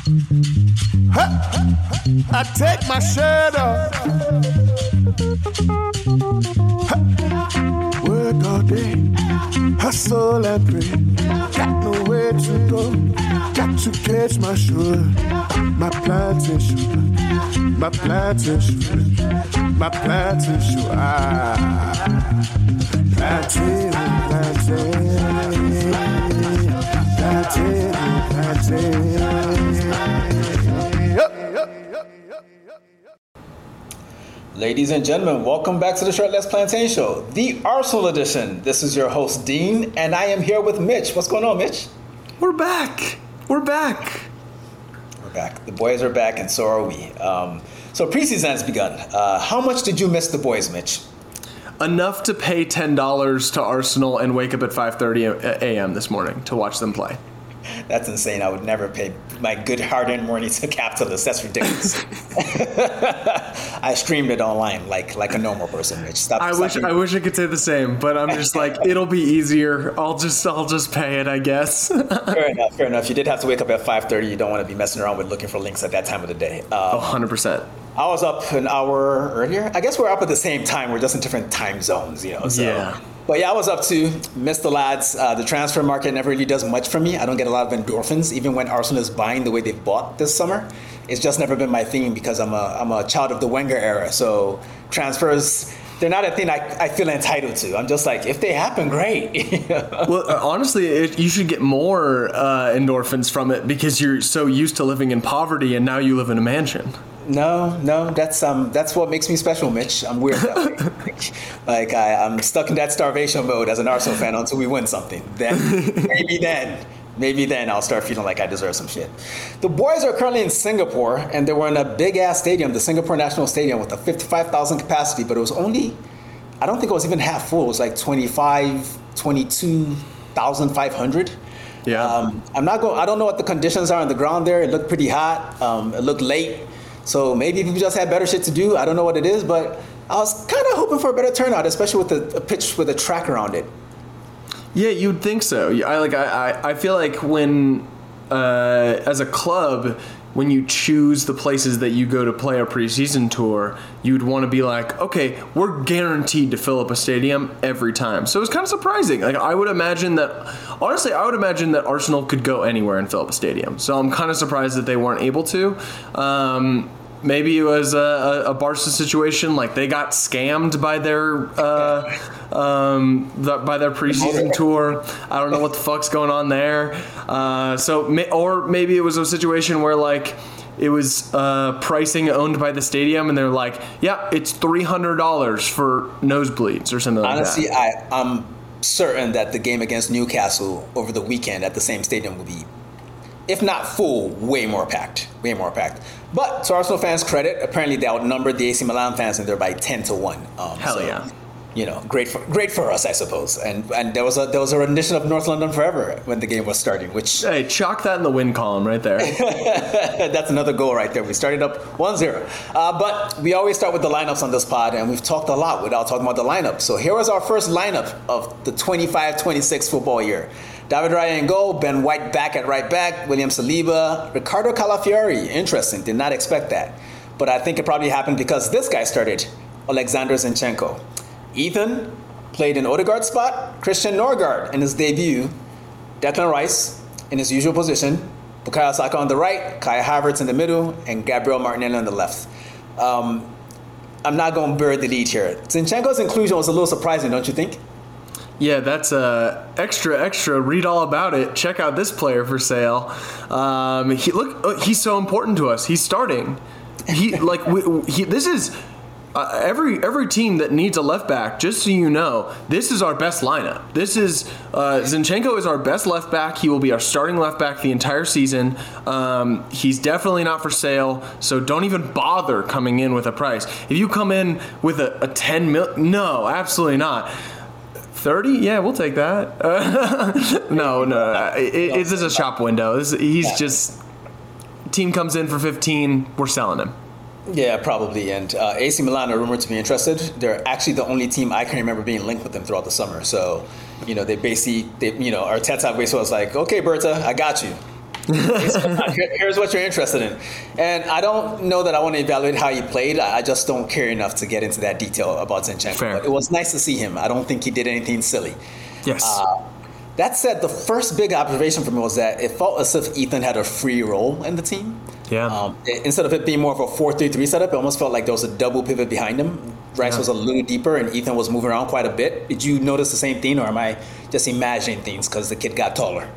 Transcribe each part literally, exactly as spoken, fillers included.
I take my shirt off. Work all day, hustle and pray. Got nowhere to go. Got to catch my sugar, my plantation, my plantation, my plantation. Ah, plantain, plantain, plantain, plantain. Ladies and gentlemen, welcome back to the Shirtless Plantain Show, the Arsenal edition. This is your host, Dean, and I am here with Mitch. What's going on, Mitch? We're back. We're back. We're back. The boys are back, and so are we. Um, so preseason has begun. Uh, how much did you miss the boys, Mitch? Enough to pay ten dollars to Arsenal and wake up at five thirty a.m. this morning to watch them play. That's insane. I would never pay my good hard-earned money to capitalists. That's ridiculous. I streamed it online like like a normal person, Mitch. Stop. I stop wish being- I wish I could say the same, but I'm just like, it'll be easier. I'll just I'll just pay it, I guess. Fair enough. Fair enough. You did have to wake up at five thirty. You don't want to be messing around with looking for links at that time of the day. Um, one hundred percent. I was up an hour earlier. I guess we're up at the same time. We're just in different time zones, you know. So. Yeah. But yeah, I was up to miss the lads. Uh, the transfer market never really does much for me. I don't get a lot of endorphins, even when Arsenal is buying the way they've bought this summer. It's just never been my thing because I'm a I'm a child of the Wenger era. So transfers, they're not a thing I, I feel entitled to. I'm just like, if they happen, great. Well, uh, honestly, it, you should get more uh, endorphins from it because you're so used to living in poverty and now you live in a mansion. No, no, that's um, that's what makes me special, Mitch. I'm weird that way. Like I, I'm stuck in that starvation mode as an Arsenal fan until we win something. Then maybe then, maybe then I'll start feeling like I deserve some shit. The boys are currently in Singapore, and they were in a big ass stadium, the Singapore National Stadium, with a fifty-five thousand capacity, but it was only, I don't think it was even half full. It was like twenty-five, twenty-two thousand five hundred. Yeah. Um, I'm not going. I don't know what the conditions are on the ground there. It looked pretty hot. Um, it looked late. So maybe people just had better shit to do. I don't know what it is, but I was kind of hoping for a better turnout, especially with a, a pitch with a track around it. Yeah, you'd think so. I like. I, I, I feel like when, uh, as a club, when you choose the places that you go to play a preseason tour, you'd want to be like, okay, we're guaranteed to fill up a stadium every time. So it's kind of surprising. Like I would imagine that, honestly, I would imagine that Arsenal could go anywhere and fill up a stadium. So I'm kind of surprised that they weren't able to. Um, Maybe it was a, a Barca situation, like they got scammed by their uh, um, the, by their preseason tour. I don't know what the fuck's going on there. Uh, so, or maybe it was a situation where like it was uh, pricing owned by the stadium, and they're like, "Yeah, it's three hundred dollars for nosebleeds or something like Honestly, that." Honestly, I'm certain that the game against Newcastle over the weekend at the same stadium will be, if not full, way more packed, way more packed. But to Arsenal fans' credit, apparently they outnumbered the A C Milan fans in there by ten to one. Um, Hell so, yeah. You know, great for great for us, I suppose. And and there was a there was a rendition of North London Forever when the game was starting, which Hey, chalk that in the win column right there. that's another goal right there. We started up one zero. Uh, but we always start with the lineups on this pod, and we've talked a lot without talking about the lineup. So here was our first lineup of the twenty-five twenty-six football year. David Raya in goal, Ben White back at right back, William Saliba, Ricardo Calafiori. Interesting, did not expect that. But I think it probably happened because this guy started, Alexander Zinchenko. Ethan played in Odegaard's spot, Christian Norgard in his debut, Declan Rice in his usual position, Bukayo Saka on the right, Kai Havertz in the middle, and Gabriel Martinelli on the left. Um, I'm not going to bury the lead here. Zinchenko's inclusion was a little surprising, don't you think? Yeah, that's uh, extra, extra. Read all about it. Check out this player for sale. Um, he look, he's so important to us. He's starting. He like we, he, this is uh, every every team that needs a left back. Just so you know, this is our best lineup. This is uh, Zinchenko is our best left back. He will be our starting left back the entire season. Um, he's definitely not for sale. So don't even bother coming in with a price. If you come in with a, a ten mil, no, absolutely not. thirty? Yeah, we'll take that. Uh, no, no. It, it, this is a shop window. This, he's just... Team comes in for fifteen, we're selling him. Yeah, probably. And uh, A C Milan are rumored to be interested. They're actually the only team I can remember being linked with them throughout the summer. So, you know, they basically, they, you know, Arteta basically was like, okay, Berta, I got you. Here's what you're interested in. And I don't know that I want to evaluate how he played. I just don't care enough to get into that detail about Zinchenko. Fair. But it was nice to see him. I don't think he did anything silly. Yes. Uh, that said, the first big observation for me was that it felt as if Ethan had a free role in the team. Yeah. Um, it, instead of it being more of a four three three setup, it almost felt like there was a double pivot behind him. Rice yeah. was a little deeper, and Ethan was moving around quite a bit. Did you notice the same thing, or am I just imagining things because the kid got taller?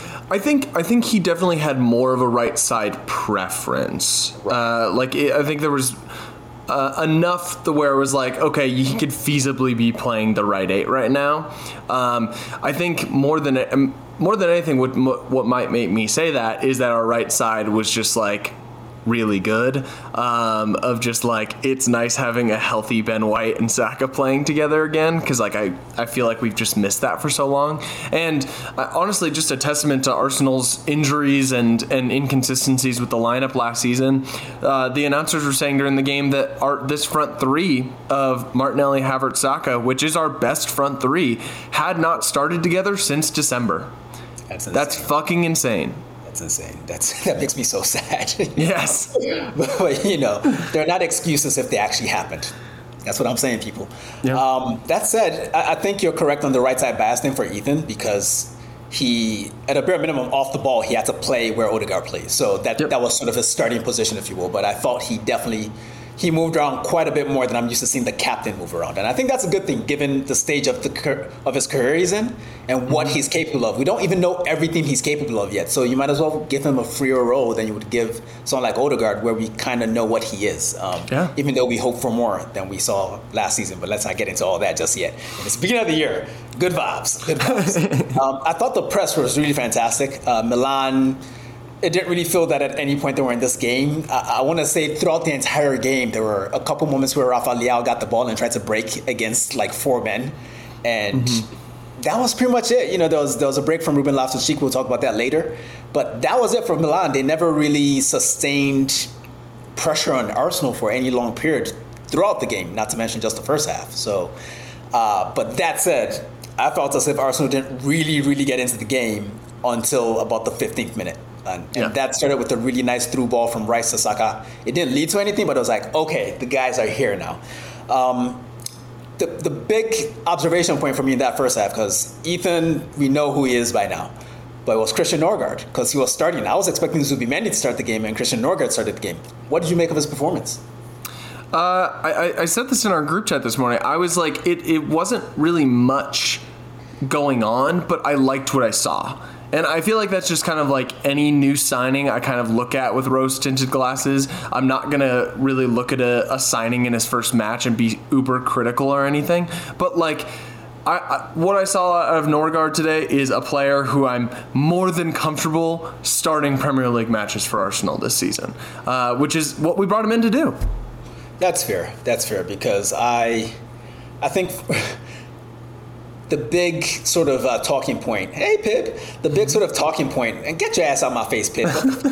I think I think he definitely had more of a right side preference. Right. Uh, like it, I think there was uh, enough to where it was like, okay, he could feasibly be playing the right eight right now. Um, I think more than um, more than anything, what what might make me say that is that our right side was just like really good. Um, of just like it's nice having a healthy Ben White and Saka playing together again, because like I, I feel like we've just missed that for so long. And uh, honestly, just a testament to Arsenal's injuries and and inconsistencies with the lineup last season. Uh, the announcers were saying during the game that our this front three of Martinelli, Havertz, Saka, which is our best front three, had not started together since December. That's insane. That's fucking insane. That's insane. That's that makes me so sad. Yes. but, but you know, they're not excuses if they actually happened. That's what I'm saying, people. Yeah. Um, that said, I, I think you're correct on the right side basting for Ethan, because he, at a bare minimum, off the ball, he had to play where Odegaard plays. So that yep. that was sort of his starting position, if you will. But I thought he definitely he moved around quite a bit more than I'm used to seeing the captain move around. And I think that's a good thing, given the stage of the of his career he's in and what mm-hmm. he's capable of. We don't even know everything he's capable of yet. So you might as well give him a freer role than you would give someone like Odegaard, where we kind of know what he is. Um, yeah. Even though we hope for more than we saw last season. But let's not get into all that just yet. It's the beginning of the year. Good vibes. Good vibes. um, I thought the press was really fantastic. Uh, Milan... It didn't really feel that at any point they were in this game. I, I want to say throughout the entire game, there were a couple moments where Rafa Leao got the ball and tried to break against like four men. And mm-hmm. that was pretty much it. You know, there was there was a break from Ruben Loftus-Cheek. We'll talk about that later. But that was it for Milan. They never really sustained pressure on Arsenal for any long period throughout the game, not to mention just the first half. So, uh, but that said, I felt as if Arsenal didn't really, really get into the game until about the fifteenth minute. And, and yeah. that started with a really nice through ball from Rice to Saka. It didn't lead to anything, but it was like, okay, the guys are here now. Um, the the big observation point for me in that first half, because Ethan, we know who he is by now, but it was Christian Norgard, because he was starting. I was expecting Zubimendi to start the game, and Christian Norgard started the game. What did you make of his performance? Uh, I, I said this in our group chat this morning. I was like, it, it wasn't really much going on, but I liked what I saw. And I feel like that's just kind of like any new signing I kind of look at with rose-tinted glasses. I'm not going to really look at a, a signing in his first match and be uber critical or anything. But like, I, I, what I saw out of Norgard today is a player who I'm more than comfortable starting Premier League matches for Arsenal this season, uh, which is what we brought him in to do. That's fair. That's fair, because I, I think... The big sort of uh, talking point, hey Pip, the big sort of talking point, and get your ass out my face, Pip.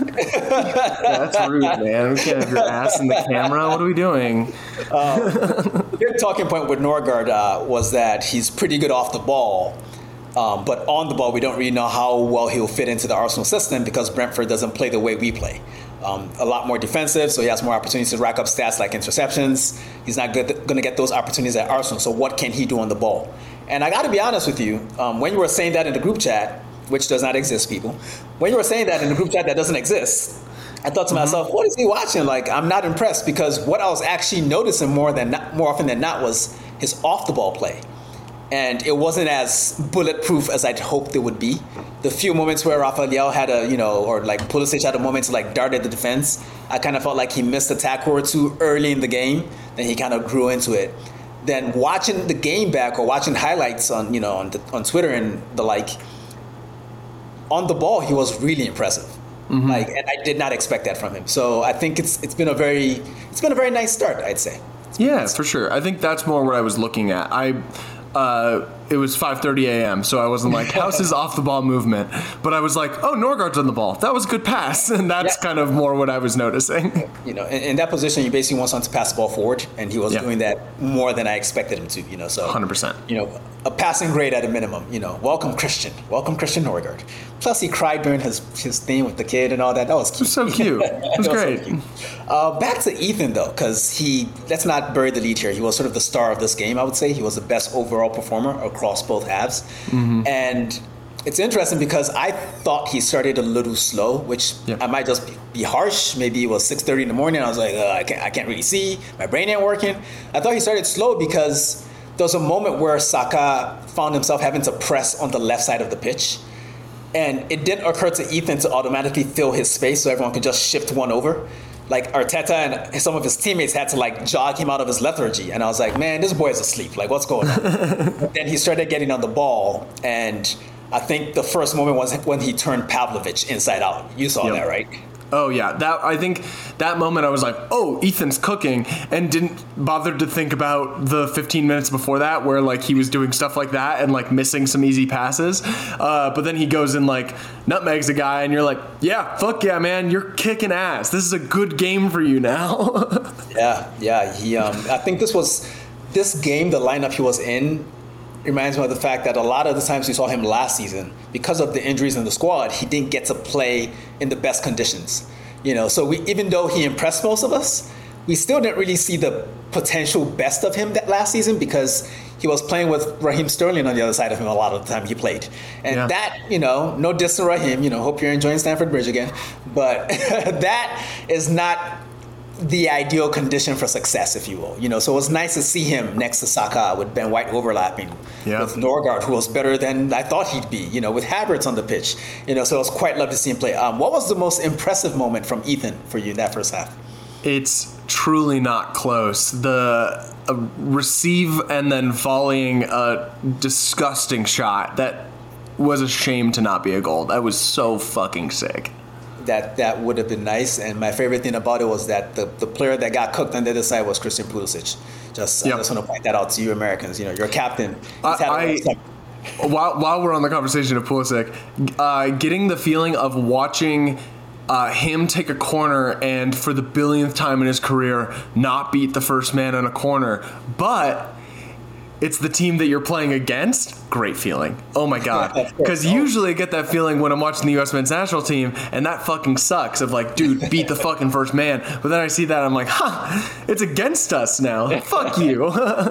Yeah, that's rude, man. We can't have your ass in the camera. What are we doing? Um, the big talking point with Norgard uh, was that he's pretty good off the ball, um, but on the ball, we don't really know how well he'll fit into the Arsenal system, because Brentford doesn't play the way we play. Um, a lot more defensive, so he has more opportunities to rack up stats like interceptions. He's not going to get those opportunities at Arsenal, so what can he do on the ball? And I got to be honest with you, um, when you were saying that in the group chat, which does not exist, people, when you were saying that in the group chat that doesn't exist, I thought to mm-hmm. myself, what is he watching? Like, I'm not impressed, because what I was actually noticing more than not, more often than not was his off-the-ball play. And it wasn't as bulletproof as I'd hoped it would be. The few moments where Rafa Leao had a, you know, or like Pulisic had a moment to like dart at the defense, I kind of felt like he missed a tackle or two early in the game. Then he kind of grew into it. Then watching the game back or watching highlights on, you know, on the, on Twitter and the like, on the ball, he was really impressive. Mm-hmm. Like, and I did not expect that from him. So I think it's it's been a very it's been a very nice start, I'd say. Yeah, for sure. I think that's more what I was looking at. I uh, it was five thirty a.m., so I wasn't like, how's his off-the-ball movement? But I was like, oh, Norgard's on the ball. That was a good pass. And that's yeah. kind of more what I was noticing. You know, in, in that position, you basically want someone to pass the ball forward, and he was yeah. doing that more than I expected him to, you know. So one hundred percent. You know, a passing grade at a minimum. You know, welcome Christian, welcome Christian Norgard. Plus, he cried during his his thing with the kid and all that. That was cute. It was so cute. It was, it was great. So uh, back to Ethan though, because he let's not bury the lead here. He was sort of the star of this game. I would say he was the best overall performer across both halves, mm-hmm. and it's interesting because I thought he started a little slow, which yeah. I might just be harsh. Maybe it was six thirty in the morning. I was like, uh, I can't, I can't really see. My brain ain't working. I thought he started slow because there was a moment where Saka found himself having to press on the left side of the pitch. And it didn't occur to Ethan to automatically fill his space so everyone could just shift one over. Like Arteta and some of his teammates had to like jog him out of his lethargy. And I was like, man, this boy is asleep. Like, what's going on? Then he started getting on the ball, and I think the first moment was when he turned Pavlovic inside out. You saw yep. that, right? Oh, yeah. That I think that moment I was like, oh, Ethan's cooking, and didn't bother to think about the fifteen minutes before that where, like, he was doing stuff like that and, like, missing some easy passes. Uh, but then he goes and, like, nutmegs a guy, and you're like, yeah, fuck yeah, man. You're kicking ass. This is a good game for you now. yeah, yeah. He. Um, I think this was this game, the lineup he was in, reminds me of the fact that a lot of the times we saw him last season, because of the injuries in the squad, he didn't get to play in the best conditions. You know, so we, even though he impressed most of us, we still didn't really see the potential best of him that last season because he was playing with Raheem Sterling on the other side of him a lot of the time he played. And yeah. that, you know, no diss to Raheem, you know, hope you're enjoying Stamford Bridge again. But that is not the ideal condition for success, if you will. You know, so it was nice to see him next to Saka with Ben White overlapping, yeah. with Norgard, who was better than I thought he'd be, you know, with Havertz on the pitch. You know, so it was quite lovely to see him play. Um, what was the most impressive moment from Ethan for you in that first half? It's truly not close. The uh, receive and then volleying a disgusting shot that was a shame to not be a goal. That was so fucking sick. That that would have been nice, and my favorite thing about it was that the, the player that got cooked on the other side was Christian Pulisic. Just yep. I just want to point that out to you Americans. You know, your captain. I, I, while while we're on the conversation of Pulisic, uh, getting the feeling of watching uh, him take a corner and for the billionth time in his career not beat the first man in a corner, but it's the team that you're playing against. Great feeling. Oh my God. Because usually I get that feeling when I'm watching the U S men's national team, and that fucking sucks of like, dude, beat the fucking first man. But then I see that, I'm like, huh, it's against us now. Fuck you.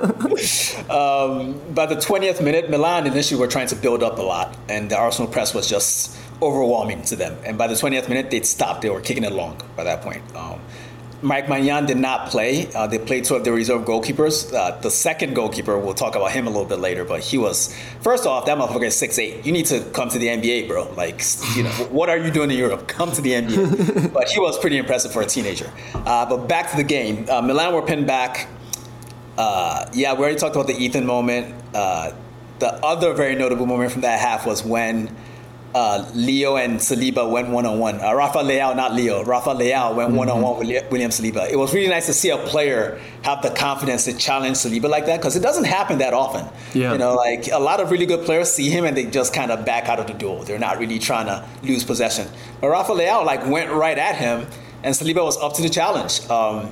um, by the twentieth minute, Milan initially were trying to build up a lot, and the Arsenal press was just overwhelming to them. And by the twentieth minute, they'd stopped. They were kicking it long by that point. Um, Mike Maignan did not play. Uh, they played two of the reserve goalkeepers. Uh, the second goalkeeper, we'll talk about him a little bit later, but he was, first off, that motherfucker is six eight. You need to come to the N B A, bro. Like, you know, what are you doing in Europe? Come to the N B A. But he was pretty impressive for a teenager. Uh, but back to the game. Uh, Milan were pinned back. Uh, yeah, we already talked about the Ethan moment. Uh, the other very notable moment from that half was when Uh, Leo and Saliba went one-on-one. Uh, Rafa Leao, not Leo. Rafa Leao went mm-hmm. one-on-one with William Saliba. It was really nice to see a player have the confidence to challenge Saliba like that, because it doesn't happen that often. Yeah. You know, like a lot of really good players see him and they just kind of back out of the duel. They're not really trying to lose possession. But Rafa Leao like went right at him, and Saliba was up to the challenge. Um,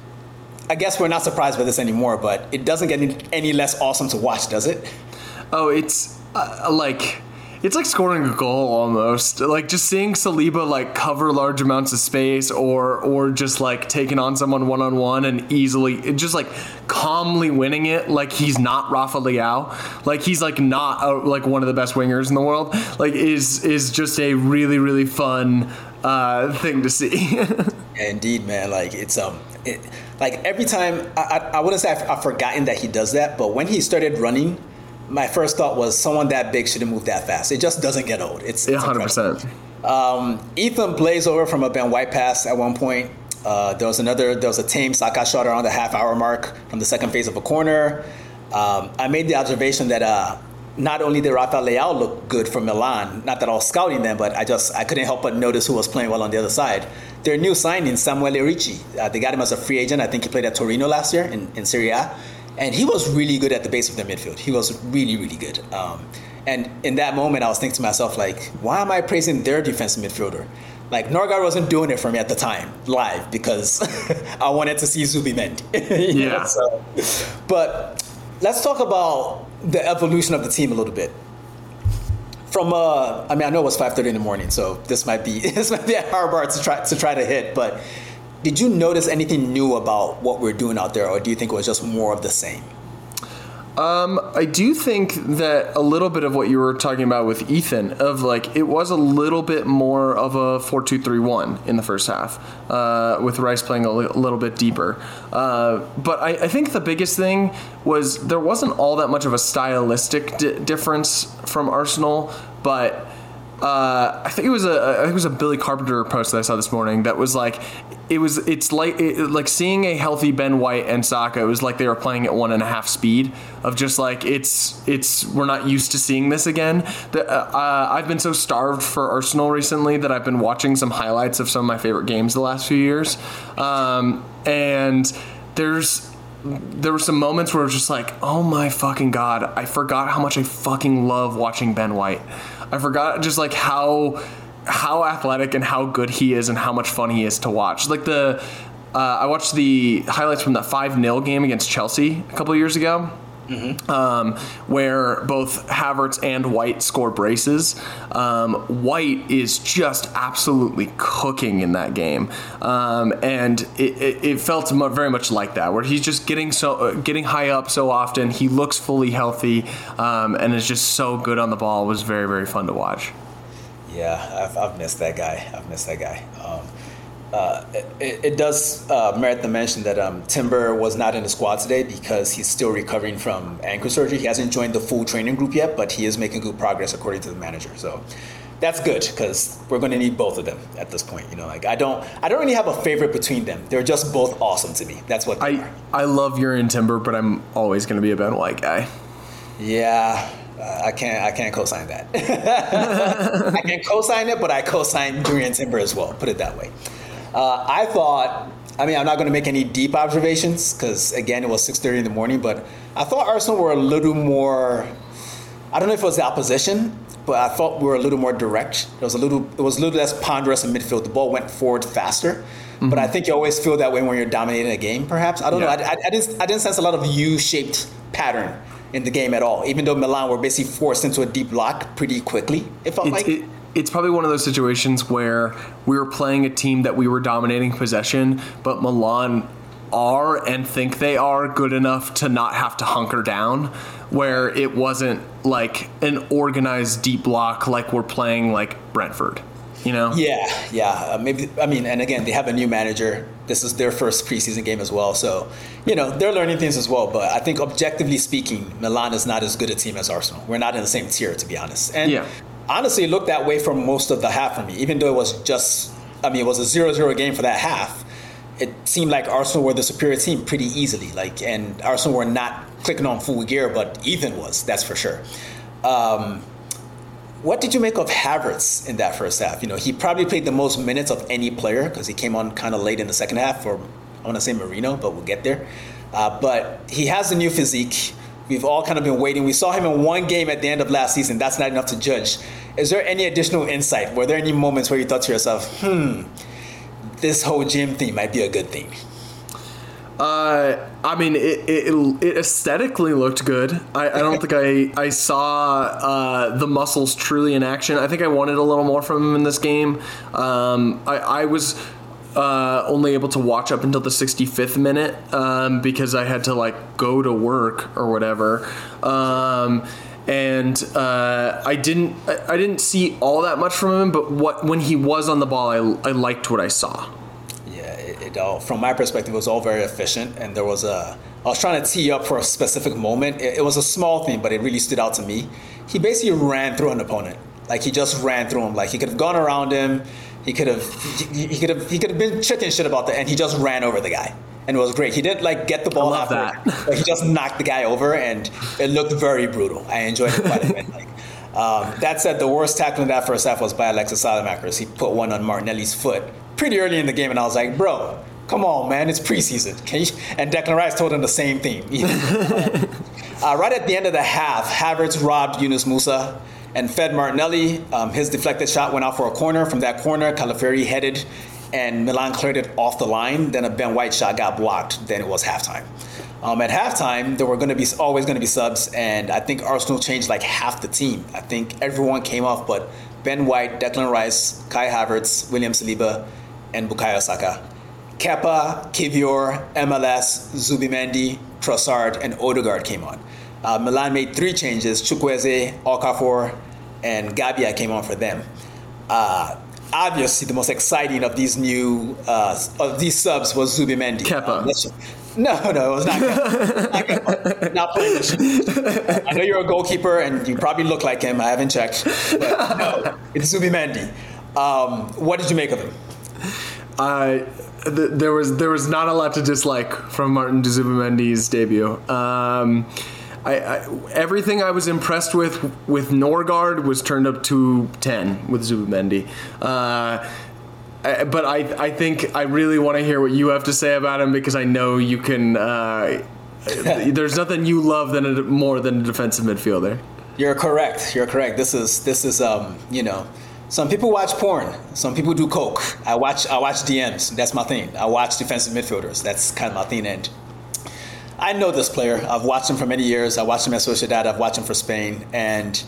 I guess we're not surprised by this anymore, but it doesn't get any, any less awesome to watch, does it? Oh, it's uh, like... It's like scoring a goal almost. Like just seeing Saliba like cover large amounts of space, or or just like taking on someone one on one and easily just like calmly winning it. Like he's not Rafa Leao. Like he's like not a, like one of the best wingers in the world. Like is is just a really really fun uh, thing to see. Yeah, indeed, man. Like it's um. It, like every time I I, I wouldn't say I've, I've forgotten that he does that, but when he started running, my first thought was someone that big shouldn't move that fast. It just doesn't get old. It's, it's one hundred percent. Um, Ethan blazed over from a Ben White pass at one point. Uh, there was another, there was a tame Saka shot around the half hour mark from the second phase of a corner. Um, I made the observation that uh, not only did Rafa Leao look good for Milan, not that I was scouting them, but I just, I couldn't help but notice who was playing well on the other side. Their new signing, Samuel Erici. Uh, they got him as a free agent. I think he played at Torino last year in, in Serie A. And he was really good at the base of their midfield. He was really, really good. Um, and in that moment, I was thinking to myself, like, why am I praising their defensive midfielder? Like, Norgard wasn't doing it for me at the time, live, because I wanted to see Zubimendi. Yeah. So, but let's talk about the evolution of the team a little bit. From uh, I mean, I know it was five thirty in the morning, so this might be this might be a hard bar to try to try to hit. But did you notice anything new about what we're doing out there, or do you think it was just more of the same? Um, I do think that a little bit of what you were talking about with Ethan, of like, it was a little bit more of a four two three one in the first half, uh, with Rice playing a li- little bit deeper. Uh, but I, I think the biggest thing was there wasn't all that much of a stylistic di- difference from Arsenal, but Uh, I think it was a I think it was a Billy Carpenter post that I saw this morning that was like, it was it's like it, like seeing a healthy Ben White and Saka. It was like they were playing at one and a half speed, of just like it's it's we're not used to seeing this again. The, uh, I've been so starved for Arsenal recently that I've been watching some highlights of some of my favorite games the last few years, um, and there's. There were some moments where it was just like, oh my fucking God, I forgot how much I fucking love watching Ben White. I forgot just like how how athletic and how good he is and how much fun he is to watch. Like the, uh, I watched the highlights from that five nil game against Chelsea a couple of years ago. Mm-hmm. Um, where both Havertz and White score braces. Um, White is just absolutely cooking in that game, um, and it, it, it felt very much like that, where he's just getting so uh, getting high up so often. He looks fully healthy, um, and is just so good on the ball. It was very very fun to watch. Yeah, I've, I've missed that guy. I've missed that guy. Um, Uh, it, it does uh, merit the mention that um, Timber was not in the squad today because he's still recovering from ankle surgery. He hasn't joined the full training group yet, but he is making good progress according to the manager. So that's good because we're going to need both of them at this point. You know, like I don't, I don't really have a favorite between them. They're just both awesome to me. That's what they I, are. I love Urian Timber, but I'm always going to be a Ben White guy. Yeah. Uh, I can't. I can't co-sign that. I can co-sign it, but I co-sign Urian Timber as well. Put it that way. Uh, I thought, I mean, I'm not going to make any deep observations because, again, it was six thirty in the morning, but I thought Arsenal were a little more, I don't know if it was the opposition, but I thought we were a little more direct. It was a little, it was a little less ponderous in midfield. The ball went forward faster, mm-hmm. but I think you always feel that way when you're dominating a game, perhaps. I don't yeah. know. I, I, I, didn't, I didn't sense a lot of U-shaped pattern in the game at all, even though Milan were basically forced into a deep lock pretty quickly, it felt it's, like. It, It's probably one of those situations where we were playing a team that we were dominating possession, but Milan are and think they are good enough to not have to hunker down, where it wasn't like an organized deep block like we're playing like Brentford, you know? Yeah, yeah. Uh, maybe, I mean, and again, they have a new manager. This is their first preseason game as well. So, you know, they're learning things as well. But I think objectively speaking, Milan is not as good a team as Arsenal. We're not in the same tier, to be honest. And yeah. honestly, it looked that way for most of the half for me, even though it was just, I mean, it was a zero zero game for that half. It seemed like Arsenal were the superior team pretty easily. Like, and Arsenal were not clicking on full gear, but Ethan was, that's for sure. Um, what did you make of Havertz in that first half? You know, he probably played the most minutes of any player because he came on kind of late in the second half for, I want to say Marino, but we'll get there. Uh, but he has a new physique. We've all kind of been waiting. We saw him in one game at the end of last season. That's not enough to judge. Is there any additional insight? Were there any moments where you thought to yourself, hmm, this whole gym thing might be a good thing? Uh, I mean, it, it, it aesthetically looked good. I, I don't think I, I saw uh, the muscles truly in action. I think I wanted a little more from him in this game. Um, I, I was... Uh, only able to watch up until the sixty-fifth minute um, because I had to like go to work or whatever, um, and uh, I didn't I, I didn't see all that much from him. But what when he was on the ball, I, I liked what I saw. Yeah, it, it all from my perspective it was all very efficient, and there was a I was trying to tee up for a specific moment. It, it was a small thing, but it really stood out to me. He basically ran through an opponent, like he just ran through him. Like he could have gone around him. He could have, he, he could have, he could have been chicken shit about that, and he just ran over the guy, and it was great. He didn't like get the ball after, but he just knocked the guy over, and it looked very brutal. I enjoyed it quite a bit. Like, um, that said, the worst tackle in that first half was by Alexis Saelemaekers. He put one on Martinelli's foot pretty early in the game, and I was like, bro, come on, man, it's preseason. Can you? And Declan Rice told him the same thing. uh, right at the end of the half, Havertz robbed Yunus Musa and fed Martinelli. Um, his deflected shot went out for a corner. From that corner, Calafiori headed, and Milan cleared it off the line. Then a Ben White shot got blocked. Then it was halftime. Um, at halftime, there were going to be always going to be subs, and I think Arsenal changed like half the team. I think everyone came off but Ben White, Declan Rice, Kai Havertz, William Saliba, and Bukayo Saka. Kepa, Kivior, M L S, Zubimendi, Trossard, and Odegaard came on. Uh, Milan made three changes. Chukwueze, Okafor, and Gabia came on for them. Uh, obviously, the most exciting of these new uh, of these subs was Zubimendi. Kepa. Um, no, no, it was not Kepa. Not Kepa. Not playing this shit. I know you're a goalkeeper, and you probably look like him. I haven't checked. But no, it's Zubimendi. Um, what did you make of him? Uh, th- there was there was not a lot to dislike from Martin Zubimendi's debut. Um, I, I, everything I was impressed with with Norgard was turned up to ten with Zubimendi. Uh, I, but I I think I really want to hear what you have to say about him, because I know you can. Uh, there's nothing you love than a, more than a defensive midfielder. You're correct. You're correct. This is this is um you know. Some people watch porn. Some people do coke. I watch I watch D Ms. That's my thing. I watch defensive midfielders. That's kind of my thing. And I know this player. I've watched him for many years. I watched him at Sociedad. I've watched him for Spain. And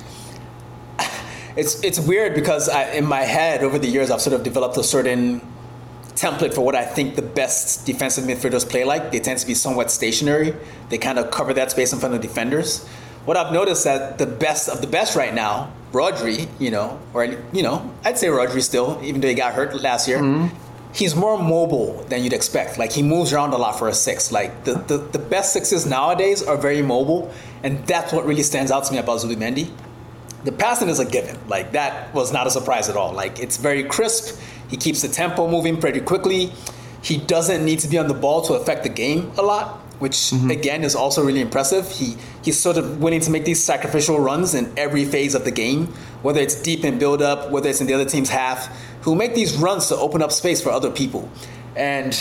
it's it's weird because I, in my head over the years, I've sort of developed a certain template for what I think the best defensive midfielders play like. They tend to be somewhat stationary. They kind of cover that space in front of defenders. What I've noticed that the best of the best right now, Rodri, you know, or, you know, I'd say Rodri still, even though he got hurt last year, mm-hmm. he's more mobile than you'd expect. Like, he moves around a lot for a six. Like, the, the, the best sixes nowadays are very mobile, and that's what really stands out to me about Zubimendi. The passing is a given. Like, that was not a surprise at all. Like, it's very crisp. He keeps the tempo moving pretty quickly. He doesn't need to be on the ball to affect the game a lot, which, mm-hmm. again, is also really impressive. He He's sort of willing to make these sacrificial runs in every phase of the game, whether it's deep in build-up, whether it's in the other team's half. He'll make these runs to open up space for other people. And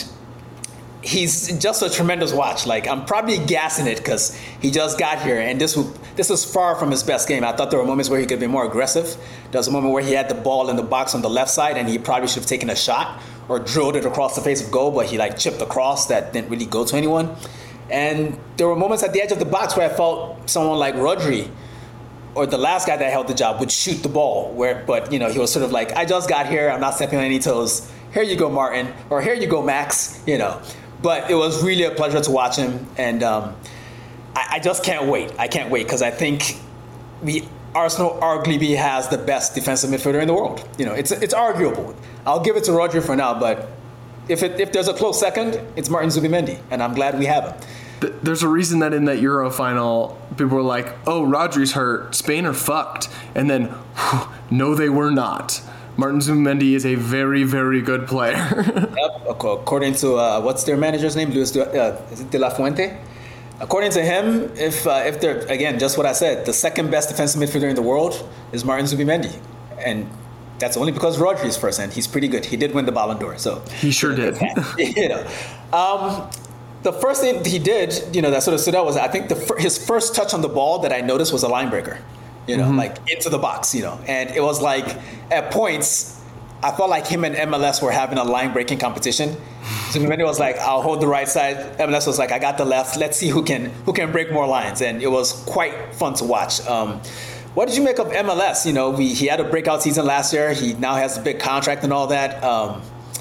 he's just a tremendous watch. Like, I'm probably gassing it because he just got here, and this was, this was far from his best game. I thought there were moments where he could be more aggressive. There was a moment where he had the ball in the box on the left side, and he probably should have taken a shot or drilled it across the face of goal, but he, like, chipped across that didn't really go to anyone. And there were moments at the edge of the box where I felt someone like Rodri, or the last guy that held the job, would shoot the ball. Where, but, you know, he was sort of like, I just got here. I'm not stepping on any toes. Here you go, Martin. Or here you go, Max. You know. But it was really a pleasure to watch him. And um, I, I just can't wait. I can't wait because I think we Arsenal arguably has the best defensive midfielder in the world. You know, it's it's arguable. I'll give it to Rodri for now, but if it, if there's a close second, it's Martin Zubimendi, and I'm glad we have him. There's a reason that in that Euro final, people were like, oh, Rodri's hurt, Spain are fucked. And then, whew, no, they were not. Martin Zubimendi is a very, very good player. Yep, according to, uh, what's their manager's name? Luis De, uh, is it De La Fuente? According to him, if uh, if they're, again, just what I said, the second best defensive midfielder in the world is Martin Zubimendi. And that's only because Rodri is first, and he's pretty good. He did win the Ballon d'Or, so. He sure did. You know. Um, The first thing he did, you know, that sort of stood out was I think the his first touch on the ball that I noticed was a line breaker, you know, mm-hmm. like into the box, you know. And it was like at points, I felt like him and M L S were having a line breaking competition. So Zubimendi was like, I'll hold the right side. M L S was like, I got the left. Let's see who can who can break more lines. And it was quite fun to watch. Um, what did you make of M L S? You know, we he had a breakout season last year. He now has a big contract and all that. Um,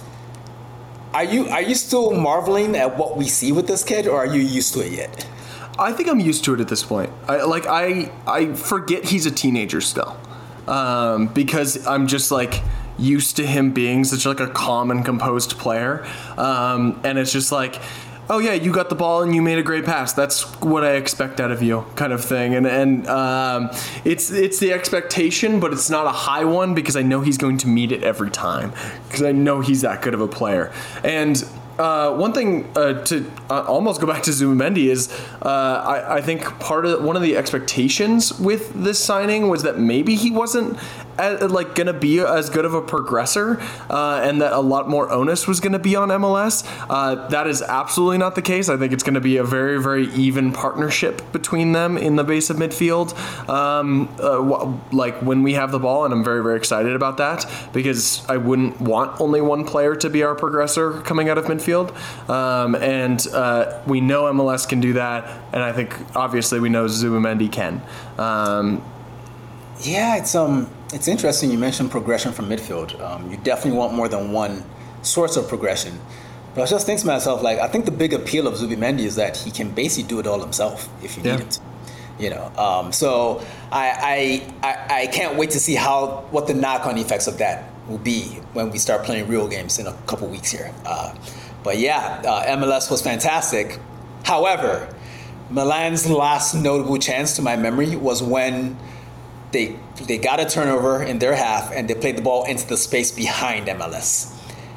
Are you are you still marveling at what we see with this kid, or are you used to it yet? I think I'm used to it at this point. I, like I I forget he's a teenager still, um, because I'm just like used to him being such like a calm and composed player, um, and it's just like, oh yeah, you got the ball and you made a great pass. That's what I expect out of you, kind of thing. And and um, it's it's the expectation, but it's not a high one because I know he's going to meet it every time because I know he's that good of a player. And uh, one thing uh, to uh, almost go back to Zubimendi is uh, I, I think part of one of the expectations with this signing was that maybe he wasn't as, like going to be as good of a progressor, uh, and that a lot more onus was going to be on M L S. Uh, that is absolutely not the case. I think it's going to be a very, very even partnership between them in the base of midfield, um, uh, w- like when we have the ball, and I'm very, very excited about that because I wouldn't want only one player to be our progressor coming out of midfield, um, and uh, we know M L S can do that, and I think obviously we know Zubimendi can. Um, yeah, it's um, it's interesting you mentioned progression from midfield. Um, you definitely want more than one source of progression. But I was just thinking to myself, like, I think the big appeal of Zubimendi is that he can basically do it all himself if you yeah. need him to. You know, um, so I, I I I can't wait to see how what the knock-on effects of that will be when we start playing real games in a couple weeks here. Uh, but yeah, uh, M L S was fantastic. However, Milan's last notable chance to my memory was when they they got a turnover in their half and they played the ball into the space behind M L S,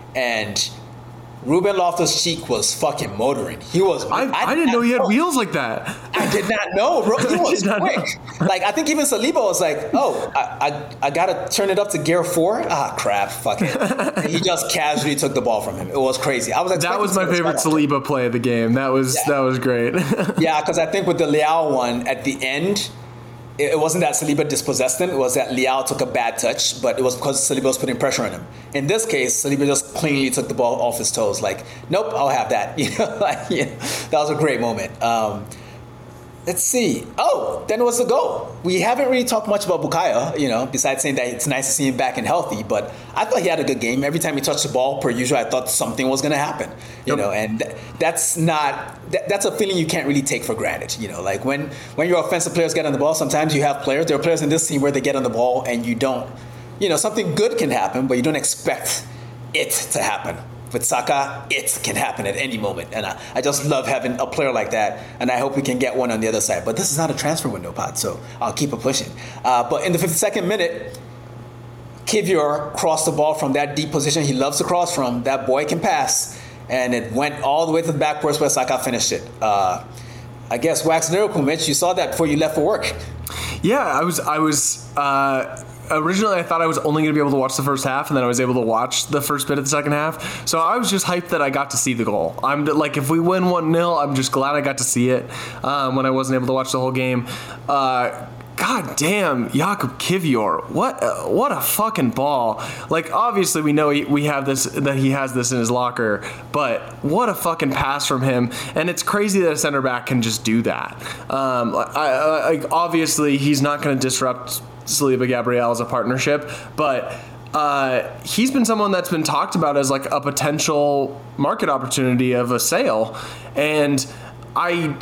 and Ruben Loftus-Cheek was fucking motoring. He was. I, I, I didn't know he had know. wheels like that. I did not know, bro. He was quick. Like, I think even Saliba was like, oh, I, I, I got to turn it up to gear four? Ah, crap. Fuck it. And he just casually took the ball from him. It was crazy. I was That was my favorite Saliba play of the game. That was, yeah. that was great. Yeah, because I think with the Leao one, at the end, it wasn't that Saliba dispossessed him. It was that Leao took a bad touch, but it was because Saliba was putting pressure on him. In this case, Saliba just cleanly took the ball off his toes. Like, nope, I'll have that. You know, like, yeah, that was a great moment. Um, let's see. Oh, then it was the goal. We haven't really talked much about Bukayo, you know, besides saying that it's nice to see him back and healthy. But I thought he had a good game. Every time he touched the ball, per usual, I thought something was going to happen. You yep. know, and th- that's not that, that's a feeling you can't really take for granted. You know, like when when your offensive players get on the ball, sometimes you have players. There are players in this team where they get on the ball and you don't, you know, something good can happen, but you don't expect it to happen. With Saka, it can happen at any moment. And I, I just love having a player like that, and I hope we can get one on the other side. But this is not a transfer window pod, so I'll keep it pushing. Uh, but in the fifty-second minute, Kivior crossed the ball from that deep position he loves to cross from. That boy can pass, and it went all the way to the back post where Saka finished it. Uh, I guess wax lyrical, Mitch. You saw that before you left for work. Yeah, I was... I was uh... Originally, I thought I was only going to be able to watch the first half, and then I was able to watch the first bit of the second half. So I was just hyped that I got to see the goal. I'm like, if we win one nil, I'm just glad I got to see it um, when I wasn't able to watch the whole game. Uh, God damn, Jakub Kivior, what a, what a fucking ball! Like, obviously we know he, we have this that he has this in his locker, but what a fucking pass from him! And it's crazy that a center back can just do that. Um, I, I, like, obviously he's not going to disrupt Saliba Gabriel as a partnership, but uh, he's been someone that's been talked about as like a potential market opportunity of a sale, and I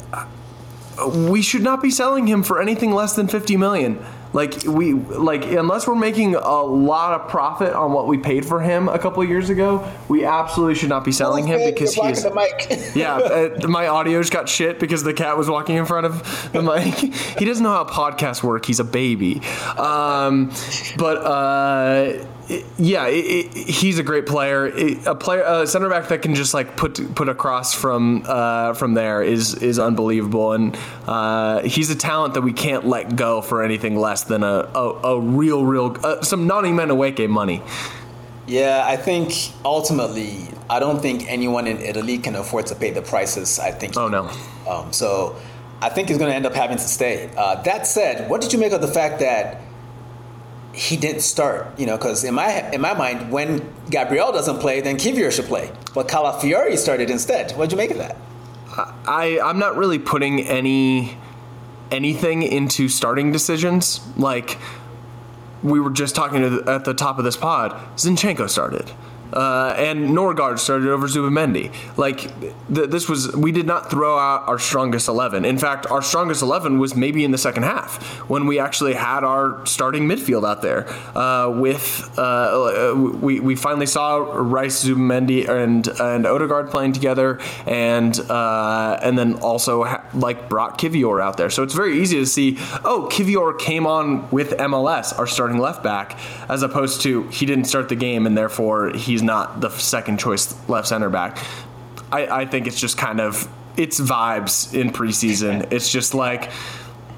we should not be selling him for anything less than fifty million. Like we like unless we're making a lot of profit on what we paid for him a couple of years ago, we absolutely should not be selling him because he is. The mic. Yeah, uh, my audio just got shit because the cat was walking in front of the mic. He doesn't know how podcasts work. He's a baby. Um, but uh, yeah, it, it, he's a great player. It, a player, a center back that can just like put put across from uh, from there is is unbelievable, and uh, he's a talent that we can't let go for anything less than a a, a real real uh, some Nani Madueke money. Yeah, I think ultimately, I don't think anyone in Italy can afford to pay the prices. I think. Oh no. Um, so, I think he's going to end up having to stay. Uh, that said, what did you make of the fact that he didn't start? You know, because in my in my mind, when Gabriel doesn't play, then Kivior should play. But Calafiori started instead. What did you make of that? I I'm not really putting any anything into starting decisions. Like, we were just talking to the, at the top of this pod, Zinchenko started. Uh, and Norgard started over Zubimendi. Like, th- this was, we did not throw out our strongest eleven. In fact, our strongest eleven was maybe in the second half when we actually had our starting midfield out there. Uh, with, uh, we, we finally saw Rice, Zubimendi, and, and Odegaard playing together, and, uh, and then also ha- like brought Kivior out there. So it's very easy to see, oh, Kivior came on with M L S, our starting left back, as opposed to he didn't start the game and therefore he's not the second choice left center back. I, I think it's just kind of, it's vibes in preseason. It's just like,